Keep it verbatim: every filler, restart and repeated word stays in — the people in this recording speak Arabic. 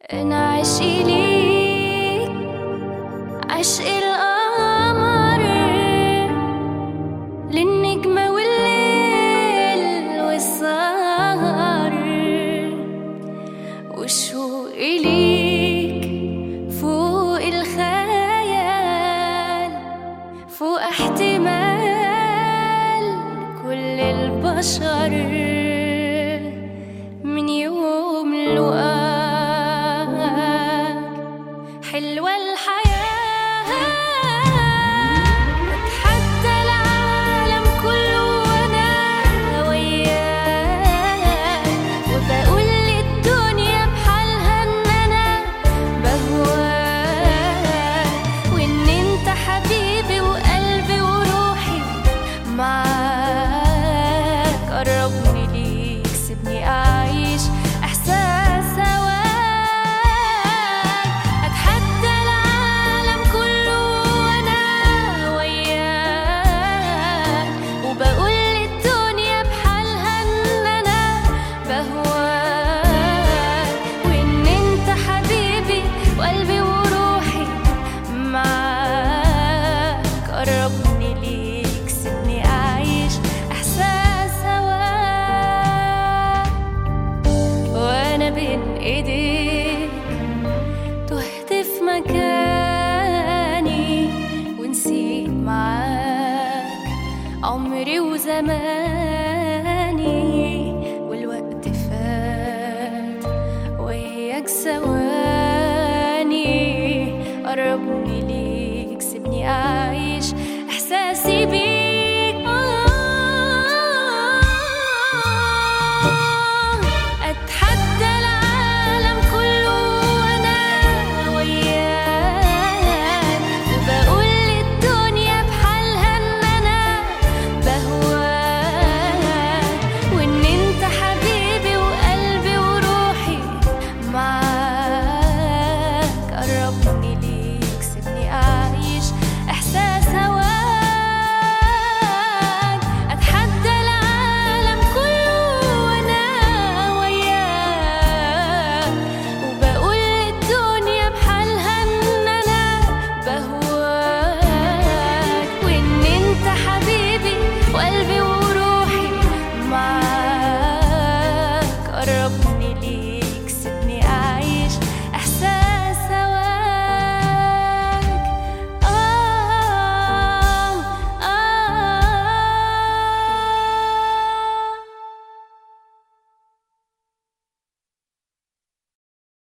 أنا عشقي ليك عشق القمر للنجمة والليل والسهر، والشوق ليك فوق الخيال، فوق احتمال كل البشر. من يوم لقاك حلوة الحياة، أتحدى العالم كله وأنا وياك، وبقول للدنيا بحالها إن أنا بهواك، وإن أنت حبيبي وقلبي وروحي معاك. قربني ليك سيبني أعيش إحساس هواك، أتحدى العالم كله وأنا وياك، وبقول للدنيا بحالها إن أنا بهواك، وإن أنت حبيبي وقلبي وروحي معاك. قربني ليك سيبني أعيش إحساس هواك، وأنا بين إيديك تهت في مكاني ونسيت معاك عمري وزمان.